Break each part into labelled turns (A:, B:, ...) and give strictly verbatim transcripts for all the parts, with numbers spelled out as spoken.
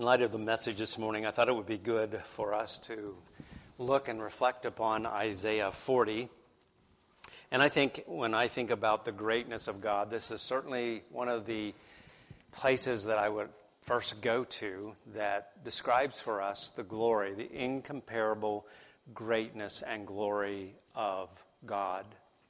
A: In light of the message this morning, I thought it would be good for us to look and reflect upon Isaiah forty. And I think when I think about the greatness of God, this is certainly one of the places that I would first go to that describes for us the glory, the incomparable greatness and glory of God.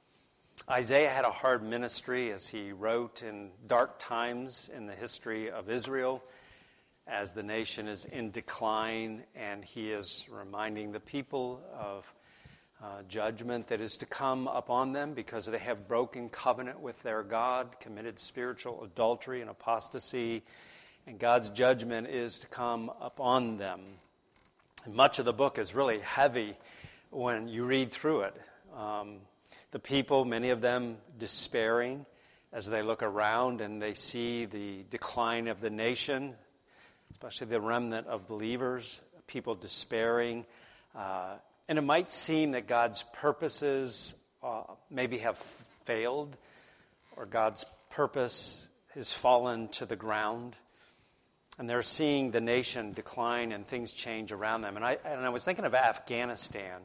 A: Isaiah had a hard ministry as he wrote in dark times in the history of Israel, as the nation is in decline, and he is reminding the people of uh, judgment that is to come upon them because they have broken covenant with their God, committed spiritual adultery and apostasy, and God's judgment is to come upon them. And much of the book is really heavy when you read through it. Um, the people, many of them despairing as they look around and they see the decline of the nation, especially the remnant of believers, people despairing. Uh, and it might seem that God's purposes uh, maybe have failed, or God's purpose has fallen to the ground. And they're seeing the nation decline and things change around them. And I, and I was thinking of Afghanistan,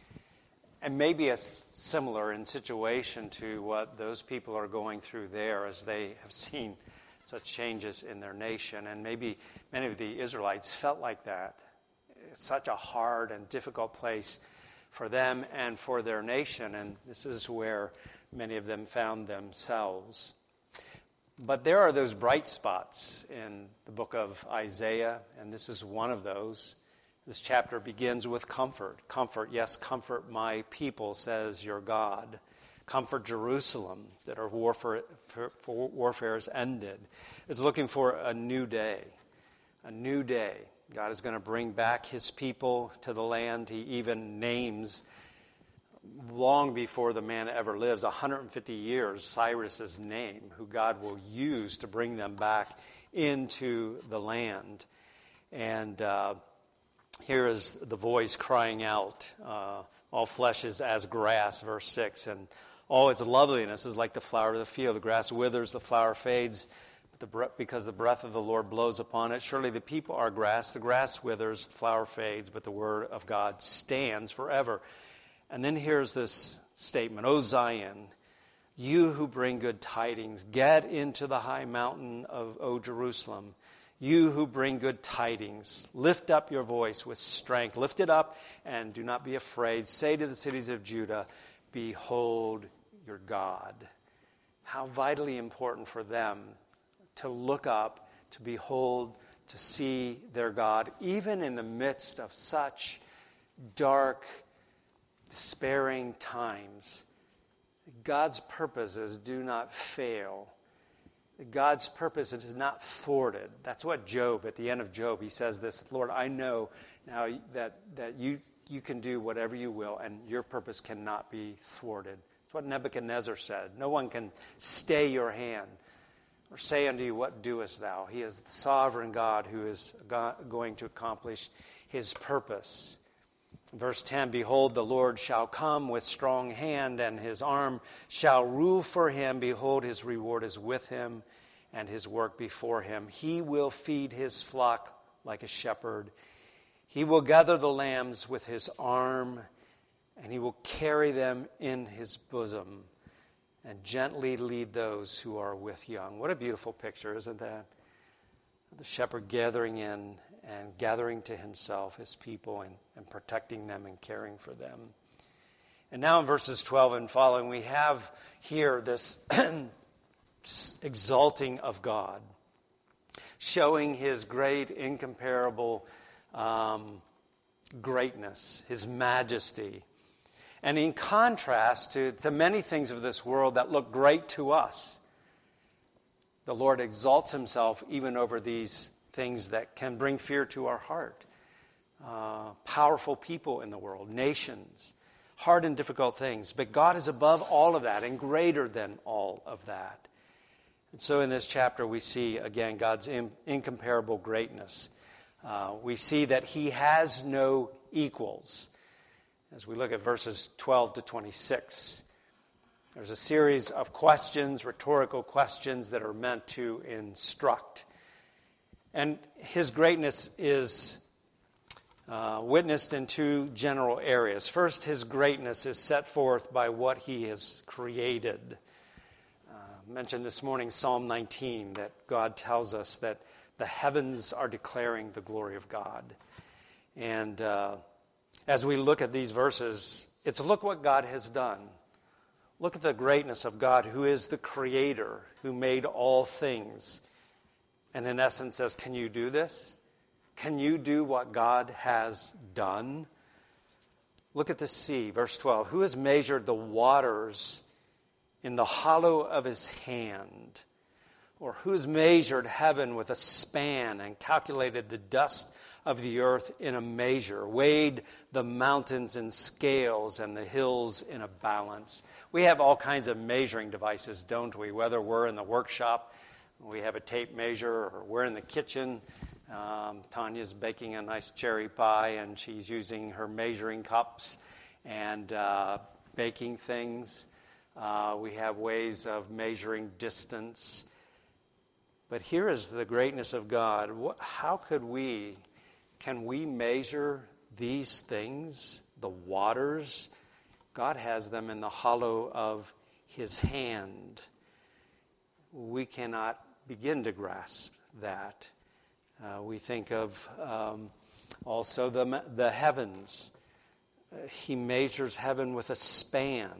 A: and maybe a similar in situation to what those people are going through there as they have seen such changes in their nation. And maybe many of the Israelites felt like that. It's such a hard and difficult place for them and for their nation. And this is where many of them found themselves. But there are those bright spots in the book of Isaiah, and this is one of those. This chapter begins with comfort. Comfort, yes, comfort my people, says your God. Comfort Jerusalem, that our warfare, warfare is ended. It's looking for a new day, a new day. God is going to bring back his people to the land. He even names, long before the man ever lives, one hundred fifty years, Cyrus's name, who God will use to bring them back into the land. And uh, here is the voice crying out, uh, all flesh is as grass, verse six, and all its loveliness is like the flower of the field. The grass withers, the flower fades, but the bre- because the breath of the Lord blows upon it. Surely the people are grass. The grass withers, the flower fades, but the word of God stands forever. And then here's this statement, O Zion, you who bring good tidings, get into the high mountain of, O Jerusalem. You who bring good tidings, lift up your voice with strength. Lift it up and do not be afraid. Say to the cities of Judah, behold your God. How vitally important for them to look up, to behold, to see their God, even in the midst of such dark, despairing times. God's purposes do not fail. God's purpose is not thwarted. That's what Job, at the end of Job, he says this, Lord, I know now that, that you, you can do whatever you will, and your purpose cannot be thwarted. That's what Nebuchadnezzar said. No one can stay your hand or say unto you, what doest thou? He is the sovereign God who is go- going to accomplish his purpose. Verse ten, behold, the Lord shall come with strong hand, and his arm shall rule for him. Behold, his reward is with him, and his work before him. He will feed his flock like a shepherd. He will gather the lambs with his arm, and he will carry them in his bosom, and gently lead those who are with young. What a beautiful picture, isn't that? The shepherd gathering in and gathering to himself his people and, and protecting them and caring for them. And now in verses twelve and following, we have here this exalting of God, showing his great, incomparable um, greatness, his majesty. And in contrast to, to many things of this world that look great to us, the Lord exalts himself even over these things that can bring fear to our heart. Uh, powerful people in the world, nations, hard and difficult things. But God is above all of that and greater than all of that. And so in this chapter we see, again, God's in, incomparable greatness. Uh, we see that he has no equals. As we look at verses twelve to twenty-six, there's a series of questions, rhetorical questions that are meant to instruct. And his greatness is uh, witnessed in two general areas. First, his greatness is set forth by what he has created. Uh, mentioned this morning Psalm nineteen, that God tells us that the heavens are declaring the glory of God. And uh, as we look at these verses, it's look what God has done. Look at the greatness of God, who is the creator, who made all things. And in essence says, can you do this? Can you do what God has done? Look at the sea, verse twelve. Who has measured the waters in the hollow of his hand? Or who has measured heaven with a span and calculated the dust of the earth in a measure, weighed the mountains in scales and the hills in a balance? We have all kinds of measuring devices, don't we? Whether we're in the workshop, we have a tape measure, or we're in the kitchen. Um, Tanya's baking a nice cherry pie, and she's using her measuring cups and uh, baking things. Uh, we have ways of measuring distance. But here is the greatness of God. What, how could we, can we measure these things, the waters? God has them in the hollow of his hand. We cannot begin to grasp that. Uh, we think of um, also the, the heavens. Uh, he measures heaven with a span.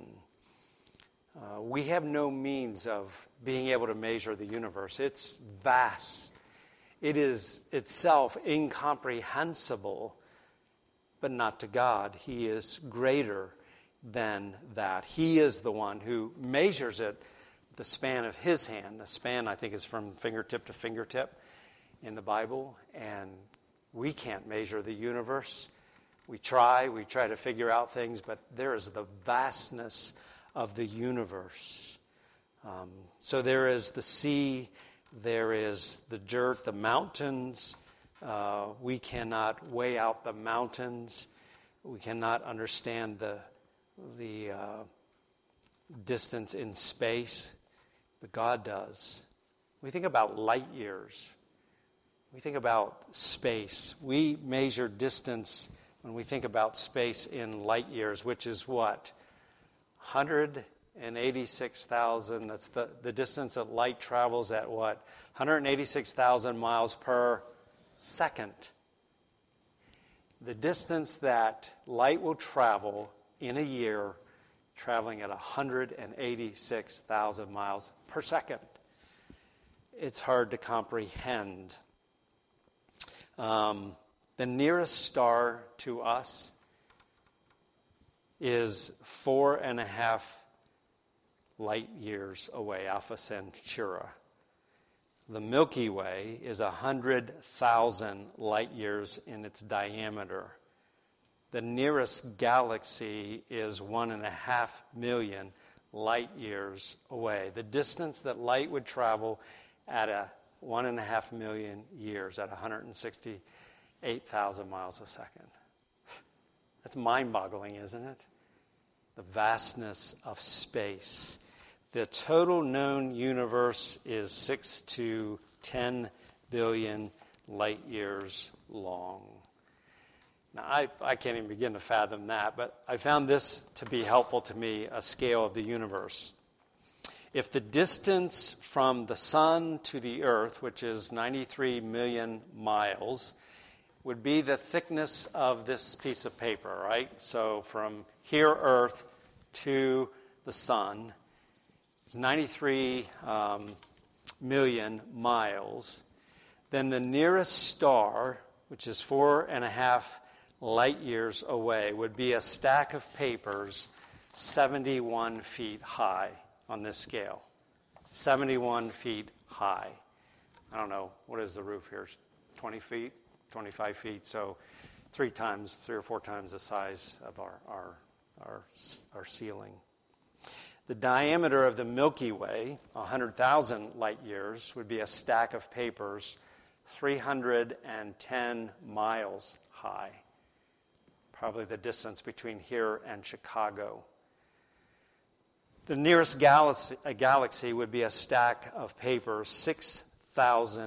A: Uh, we have no means of being able to measure the universe. It's vast. It is itself incomprehensible, but not to God. He is greater than that. He is the one who measures it, the span of his hand. The span, I think, is from fingertip to fingertip in the Bible, and we can't measure the universe. We try, we try to figure out things, but there is the vastness of the universe. Um, so there is the sea, there is the dirt, the mountains. Uh, we cannot weigh out the mountains. We cannot understand the the uh, distance in space, but God does. We think about light years. We think about space. We measure distance when we think about space in light years, which is what? one hundred eighty-six thousand, that's the, the distance that light travels at what? one hundred eighty-six thousand miles per second. The distance that light will travel in a year, traveling at one hundred eighty-six thousand miles per second. It's hard to comprehend. Um, the nearest star to us is four and a half light years away, Alpha Centauri. The Milky Way is one hundred thousand light years in its diameter. The nearest galaxy is one and a half million light years away. The distance that light would travel at a one and a half million years, at one hundred sixty-eight thousand miles a second. That's mind-boggling, isn't it? The vastness of space. The total known universe is six to ten billion light years long. Now, I, I can't even begin to fathom that, but I found this to be helpful to me, a scale of the universe. If the distance from the sun to the earth, which is ninety-three million miles, would be the thickness of this piece of paper, right? So from here, Earth, to the sun, is ninety-three um, million miles. Then the nearest star, which is four and a half light years away, would be a stack of papers seventy-one feet high on this scale. seventy-one feet high. I don't know, what is the roof here? twenty feet? twenty-five feet, so three times, three or four times the size of our, our, our, our ceiling. The diameter of the Milky Way, one hundred thousand light years, would be a stack of papers three hundred ten miles high. Probably the distance between here and Chicago. The nearest galaxy, a galaxy would be a stack of papers six thousand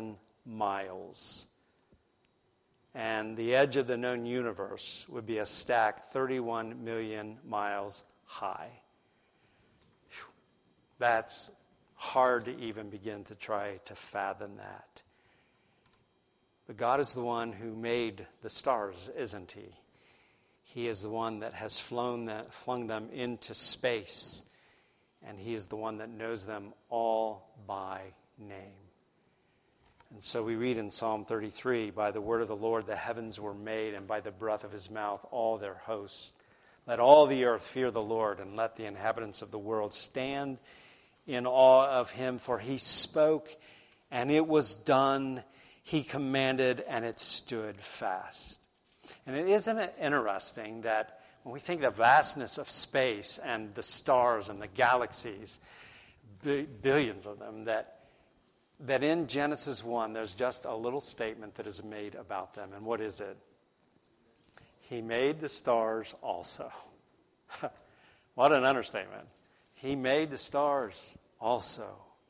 A: miles. And the edge of the known universe would be a stack thirty-one million miles high. Whew. That's hard to even begin to try to fathom that. But God is the one who made the stars, isn't he? He is the one that has flown that, flung them into space. And he is the one that knows them all by name. And so we read in Psalm thirty-three, by the word of the Lord the heavens were made, and by the breath of his mouth all their hosts. Let all the earth fear the Lord, and let the inhabitants of the world stand in awe of him. For he spoke, and it was done. He commanded, and it stood fast. And it isn't it interesting that when we think of the vastness of space and the stars and the galaxies, billions of them, that that in Genesis one, there's just a little statement that is made about them. And what is it? He made the stars also. What an understatement. He made the stars also.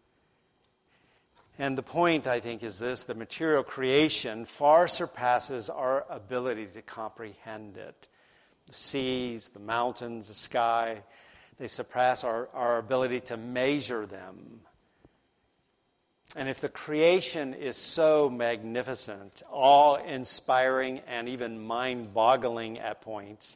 A: And the point, I think, is this: the material creation far surpasses our ability to comprehend it. The seas, the mountains, the sky, they surpass our, our ability to measure them. And if the creation is so magnificent, awe-inspiring, and even mind-boggling at points,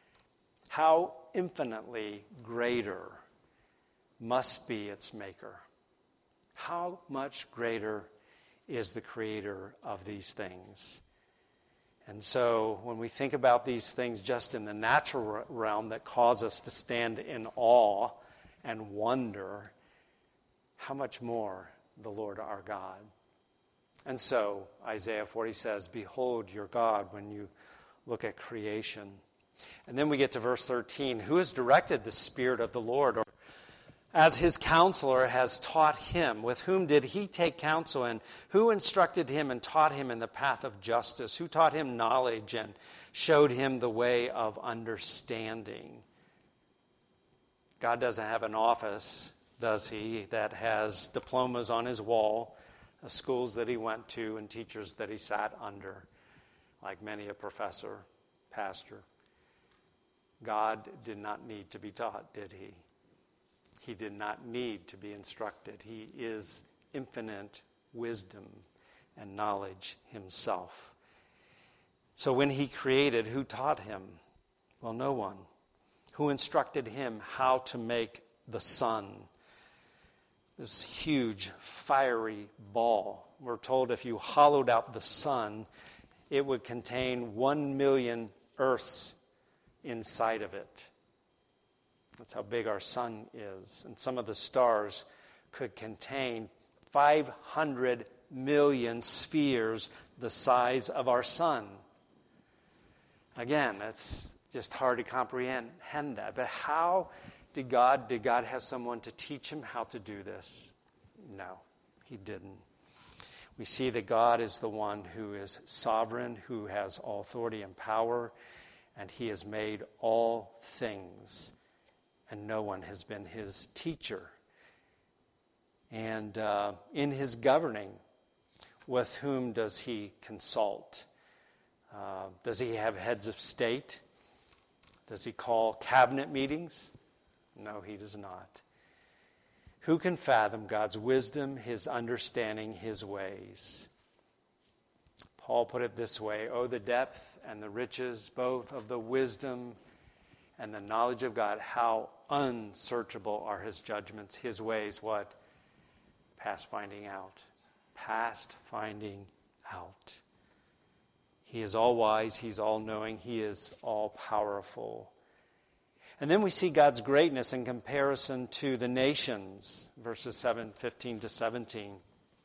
A: how infinitely greater must be its maker? How much greater is the creator of these things? And so when we think about these things just in the natural realm that cause us to stand in awe and wonder, how much more the Lord our God? And so Isaiah forty says, behold your God when you look at creation. And then we get to verse thirteen. Who has directed the Spirit of the Lord, or as his counselor has taught him? With whom did he take counsel? And who instructed him and taught him in the path of justice? Who taught him knowledge and showed him the way of understanding? God doesn't have an office, does he, that has diplomas on his wall of schools that he went to and teachers that he sat under, like many a professor, pastor. God did not need to be taught, did he? He did not need to be instructed. He is infinite wisdom and knowledge himself. So when he created, who taught him? Well, no one. Who instructed him how to make the sun? This huge, fiery ball. We're told if you hollowed out the sun, it would contain one million Earths inside of it. That's how big our sun is. And some of the stars could contain five hundred million spheres the size of our sun. Again, it's just hard to comprehend that. But how did God, did God have someone to teach him how to do this? No, he didn't. We see that God is the one who is sovereign, who has all authority and power, and he has made all things. And no one has been his teacher. And uh, in his governing, with whom does he consult? Uh, does he have heads of state? Does he call cabinet meetings? No, he does not. Who can fathom God's wisdom, his understanding, his ways? Paul put it this way: oh, the depth and the riches, both of the wisdom and the knowledge of God, how unsearchable are his judgments, his ways, what? Past finding out. Past finding out. He is all wise, he's all knowing, he is all powerful. And then we see God's greatness in comparison to the nations, verses seven, fifteen to seventeen.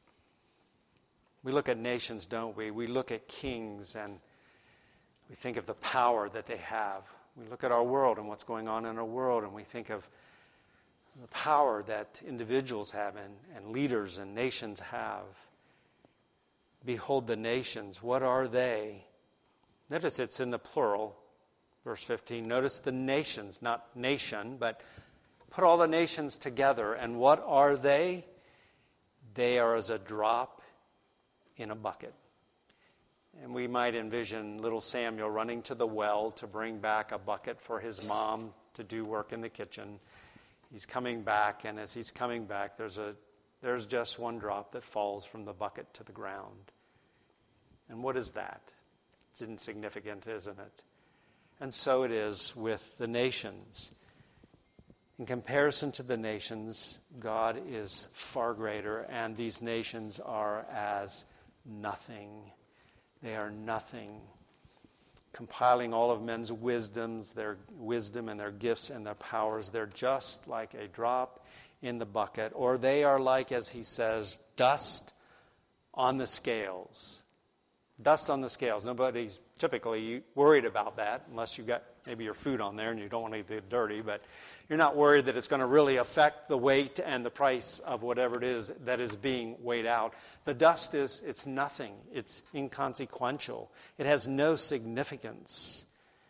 A: We look at nations, don't we? We look at kings and we think of the power that they have. We look at our world and what's going on in our world, and we think of the power that individuals have and, and leaders and nations have. Behold the nations. What are they? Notice it's in the plural, verse fifteen. Notice the nations, not nation, but put all the nations together. And what are they? They are as a drop in a bucket. And we might envision little Samuel running to the well to bring back a bucket for his mom to do work in the kitchen. He's coming back, and as he's coming back, there's a there's just one drop that falls from the bucket to the ground. And what is that? It's insignificant, isn't it? And so it is with the nations. In comparison to the nations, God is far greater, and these nations are as nothing. They are nothing. Compiling all of men's wisdoms, their wisdom and their gifts and their powers, they're just like a drop in the bucket, or they are like, as he says, dust on the scales. Dust on the scales. Nobody's typically worried about that unless you got maybe your food on there and you don't want to get dirty, but you're not worried that it's going to really affect the weight and the price of whatever it is that is being weighed out. The dust is, it's nothing. It's inconsequential. It has no significance.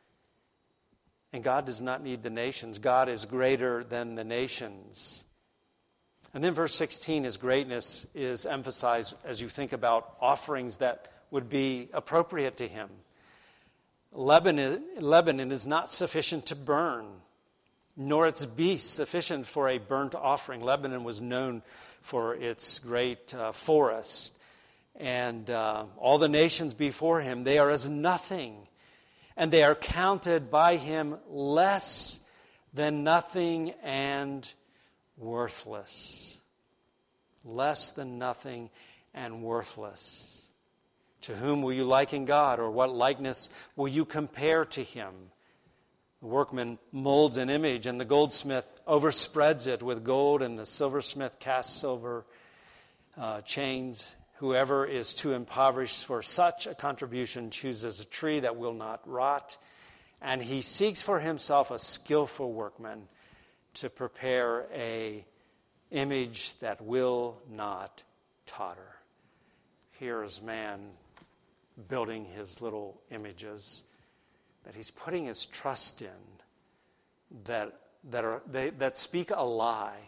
A: And God does not need the nations. God is greater than the nations. And then verse sixteen, his greatness is emphasized as you think about offerings that would be appropriate to him. Lebanon, Lebanon is not sufficient to burn, nor its beasts sufficient for a burnt offering. Lebanon was known for its great uh, forest. And uh, all the nations before him, they are as nothing. And they are counted by him less than nothing and worthless. Less than nothing and worthless. To whom will you liken God, or what likeness will you compare to him? The workman molds an image, and the goldsmith overspreads it with gold, and the silversmith casts silver uh, chains. Whoever is too impoverished for such a contribution chooses a tree that will not rot, and he seeks for himself a skillful workman to prepare a image that will not totter. Here is man building his little images that he's putting his trust in, that that are they that speak a lie,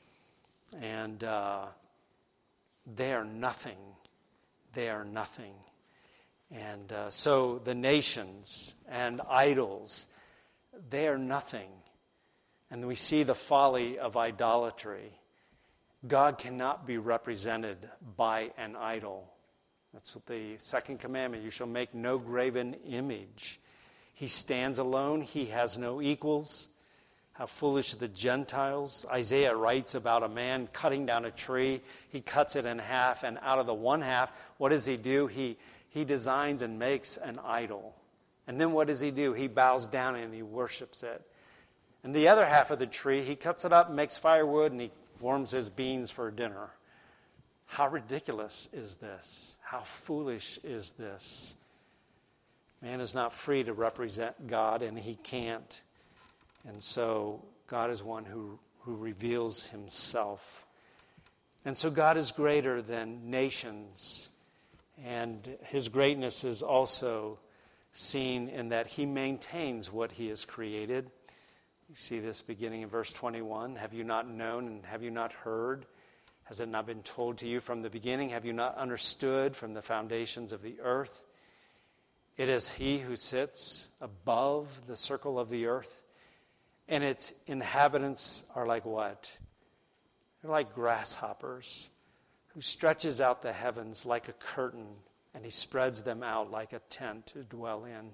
A: and uh, they are nothing. They are nothing. And uh, so the nations and idols, they are nothing. And we see the folly of idolatry. God cannot be represented by an idol. That's what the second commandment, you shall make no graven image. He stands alone. He has no equals. How foolish the Gentiles. Isaiah writes about a man cutting down a tree. He cuts it in half, and out of the one half, what does he do? He, he designs and makes an idol. And then what does he do? He bows down and he worships it. And the other half of the tree, he cuts it up and makes firewood, and he warms his beans for dinner. How ridiculous is this? How foolish is this? Man is not free to represent God, and he can't. And so God is one who, who reveals himself. And so God is greater than nations. And his greatness is also seen in that he maintains what he has created. You see this beginning in verse twenty-one. Have you not known and have you not heard? Has it not been told to you from the beginning? Have you not understood from the foundations of the earth? It is he who sits above the circle of the earth, and its inhabitants are like what? They're like grasshoppers, who stretches out the heavens like a curtain, and he spreads them out like a tent to dwell in.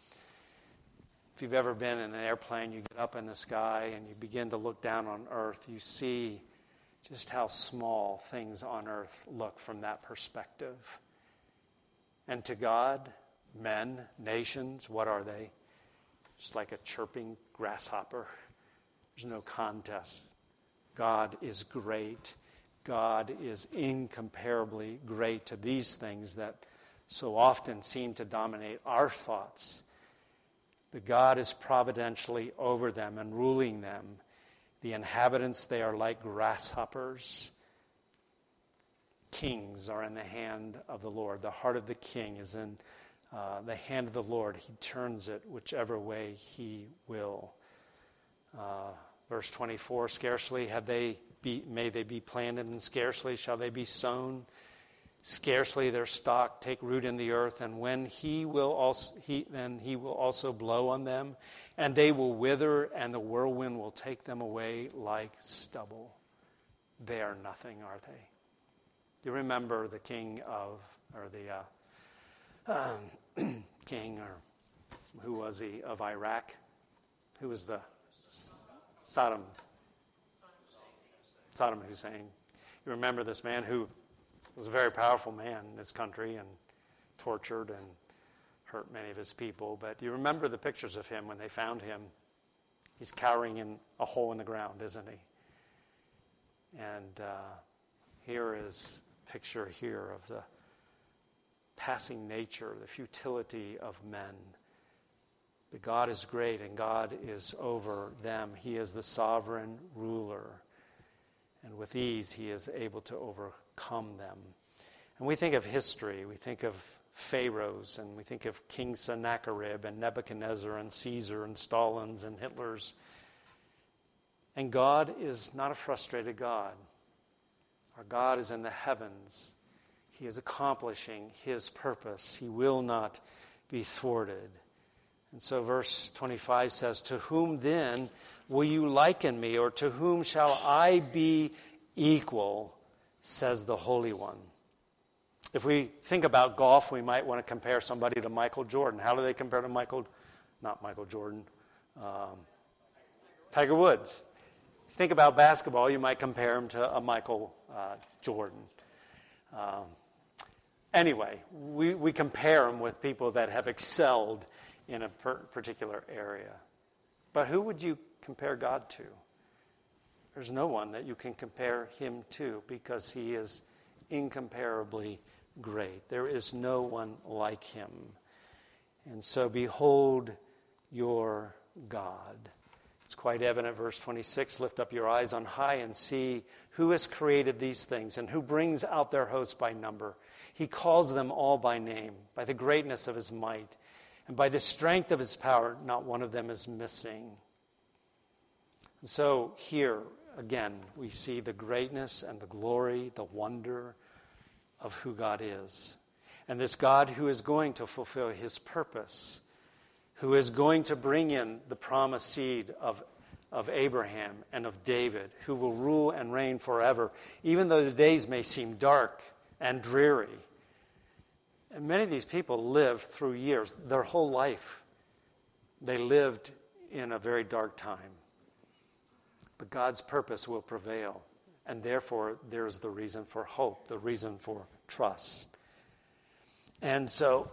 A: If you've ever been in an airplane, you get up in the sky and you begin to look down on earth, you see just how small things on earth look from that perspective. And to God, men, nations, what are they? Just like a chirping grasshopper. There's no contest. God is great. God is incomparably great to these things that so often seem to dominate our thoughts. But God is providentially over them and ruling them. The inhabitants, they are like grasshoppers. Kings are in the hand of the Lord. The heart of the king is in uh, the hand of the Lord. He turns it whichever way he will. Uh, verse twenty-four, scarcely have they be, may they be planted, and scarcely shall they be sown. scarcely their stalk take root in the earth, and when he will also he then he will also blow on them, and they will wither, and the whirlwind will take them away like stubble. They are nothing, are they? Do you remember the king of, or the uh, um, king, or who was he, of Iraq? Who was the Saddam? Saddam Hussein. You remember this man who was a very powerful man in his country and tortured and hurt many of his people. But you remember the pictures of him when they found him. He's cowering in a hole in the ground, isn't he? And uh, here is a picture here of the passing nature, the futility of men. But God is great and God is over them. He is the sovereign ruler. And with ease, he is able to overcome them. And we think of history. We think of pharaohs, and we think of King Sennacherib and Nebuchadnezzar and Caesar and Stalin's and Hitler's. And God is not a frustrated God. Our God is in the heavens. He is accomplishing his purpose. He will not be thwarted. And so verse twenty-five says, "To whom then will you liken me, or to whom shall I be equal, says the Holy One." If we think about golf, we might want to compare somebody to Michael Jordan. How do they compare to Michael? Not Michael Jordan. Um, Tiger Woods. If you think about basketball, you might compare him to a Michael uh, Jordan. Um, anyway, we, we compare him with people that have excelled in a per- particular area. But who would you compare God to? There's no one that you can compare him to, because he is incomparably great. There is no one like him. And so behold your God. It's quite evident, verse twenty-six, "Lift up your eyes on high and see who has created these things and who brings out their hosts by number. He calls them all by name, by the greatness of his might. And by the strength of his power, not one of them is missing." And so here, again, we see the greatness and the glory, the wonder of who God is. And this God who is going to fulfill his purpose, who is going to bring in the promised seed of, of Abraham and of David, who will rule and reign forever, even though the days may seem dark and dreary. And many of these people lived through years, their whole life. They lived in a very dark time. But God's purpose will prevail. And therefore, there's the reason for hope, the reason for trust. And so,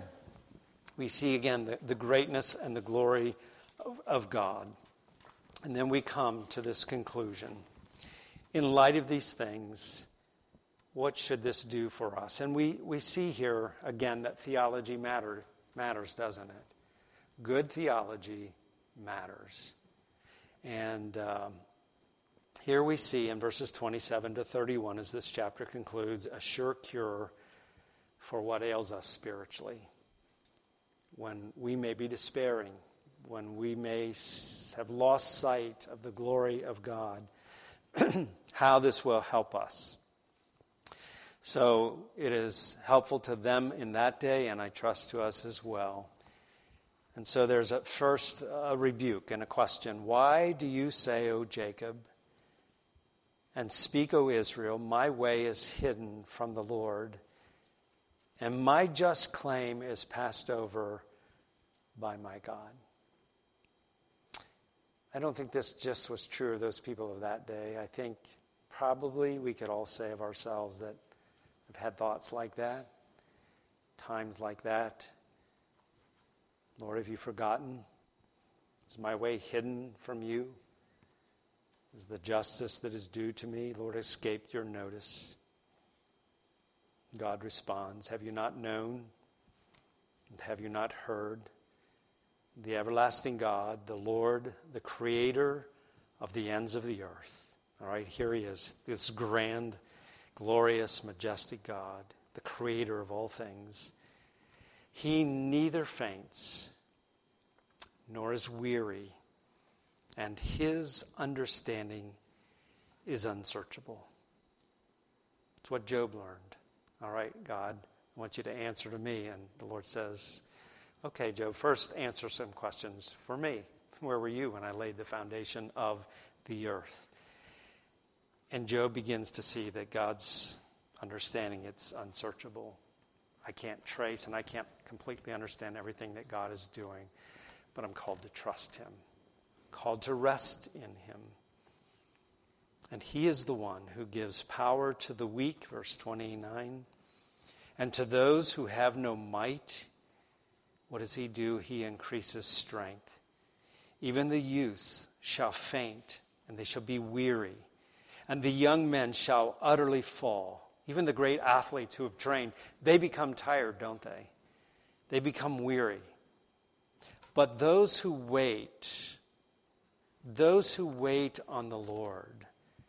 A: we see again the, the greatness and the glory of, of God. And then we come to this conclusion. In light of these things, what should this do for us? And we, we see here, again, that theology matter, matters, doesn't it? Good theology matters. And um, here we see in verses twenty-seven to thirty-one, as this chapter concludes, a sure cure for what ails us spiritually. When we may be despairing, when we may have lost sight of the glory of God, how this will help us. So it is helpful to them in that day, and I trust to us as well. And so there's at first a rebuke and a question. "Why do you say, O Jacob, and speak, O Israel, my way is hidden from the Lord, and my just claim is passed over by my God?" I don't think this just was true of those people of that day. I think probably we could all say of ourselves that I've had thoughts like that, times like that. Lord, have you forgotten? Is my way hidden from you? Is the justice that is due to me, Lord, escaped your notice? God responds, "Have you not known? And have you not heard? The everlasting God, the Lord, the creator of the ends of the earth." All right, here he is, this grand, glorious, majestic God, the creator of all things. "He neither faints nor is weary, and his understanding is unsearchable." It's what Job learned. All right, God, I want you to answer to me. And the Lord says, okay, Job, first answer some questions for me. Where were you when I laid the foundation of the earth? And Job begins to see that God's understanding, it's unsearchable. I can't trace and I can't completely understand everything that God is doing, but I'm called to trust him, called to rest in him. And he is the one who gives power to the weak, verse twenty-nine, and to those who have no might. What does he do? He increases strength. Even the youth shall faint, and they shall be weary, and the young men shall utterly fall. Even the great athletes who have trained, they become tired, don't they? They become weary. But those who wait, those who wait on the Lord,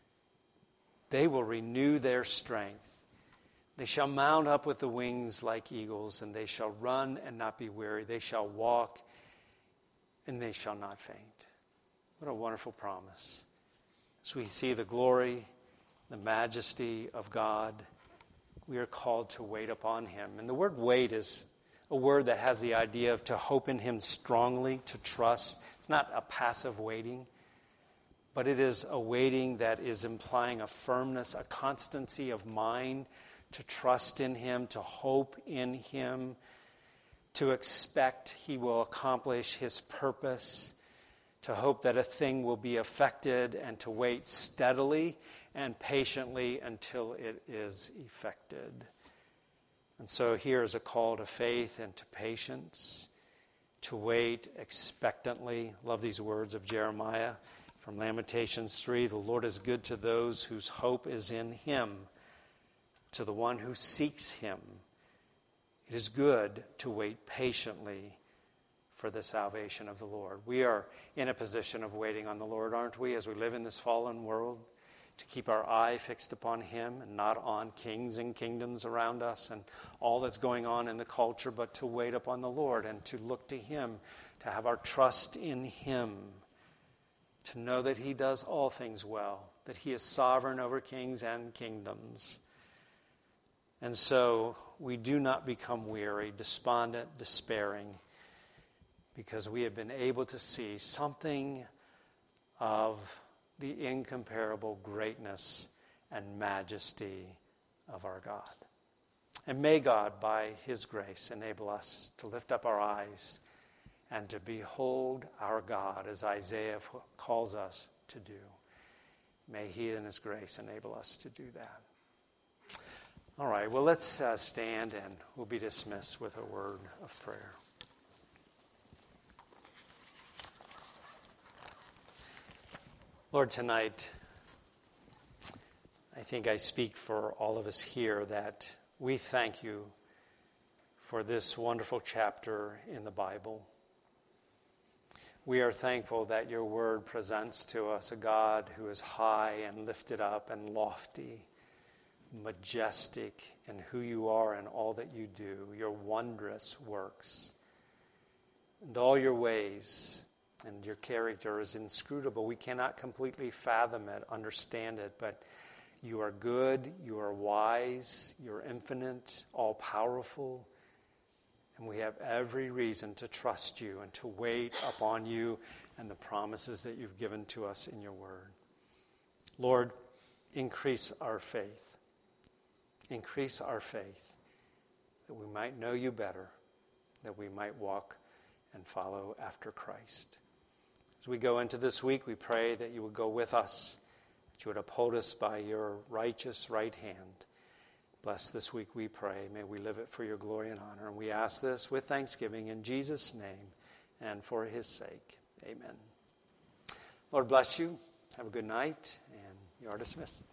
A: they will renew their strength. They shall mount up with the wings like eagles, and they shall run and not be weary. They shall walk and they shall not faint. What a wonderful promise. As we see the glory, the majesty of God, we are called to wait upon him. And the word wait is a word that has the idea of to hope in him strongly, to trust. It's not a passive waiting, but it is a waiting that is implying a firmness, a constancy of mind, to trust in him, to hope in him, to expect he will accomplish his purpose, to hope that a thing will be effected, and to wait steadily and patiently until it is effected. And so here is a call to faith and to patience, to wait expectantly. Love these words of Jeremiah from Lamentations three. The Lord is good to those whose hope is in him, to the one who seeks him. It is good to wait patiently for the salvation of the Lord. We are in a position of waiting on the Lord, aren't we, as we live in this fallen world, to keep our eye fixed upon him and not on kings and kingdoms around us and all that's going on in the culture, but to wait upon the Lord and to look to him, to have our trust in him, to know that he does all things well, that he is sovereign over kings and kingdoms. And so we do not become weary, despondent, despairing, because we have been able to see something of the incomparable greatness and majesty of our God. And may God, by his grace, enable us to lift up our eyes and to behold our God, as Isaiah calls us to do. May he in his grace enable us to do that. All right, well, let's uh, stand and we'll be dismissed with a word of prayer. Lord, tonight, I think I speak for all of us here that we thank you for this wonderful chapter in the Bible. We are thankful that your word presents to us a God who is high and lifted up and lofty, majestic in who you are and all that you do, your wondrous works, and all your ways and your character is inscrutable. We cannot completely fathom it, understand it, but you are good, you are wise, you're infinite, all-powerful, and we have every reason to trust you and to wait upon you and the promises that you've given to us in your word. Lord, increase our faith. Increase our faith, that we might know you better, that we might walk and follow after Christ. As we go into this week, we pray that you would go with us, that you would uphold us by your righteous right hand. Bless this week, we pray. May we live it for your glory and honor. And we ask this with thanksgiving in Jesus' name and for his sake. Amen. Lord bless you. Have a good night, and you are dismissed.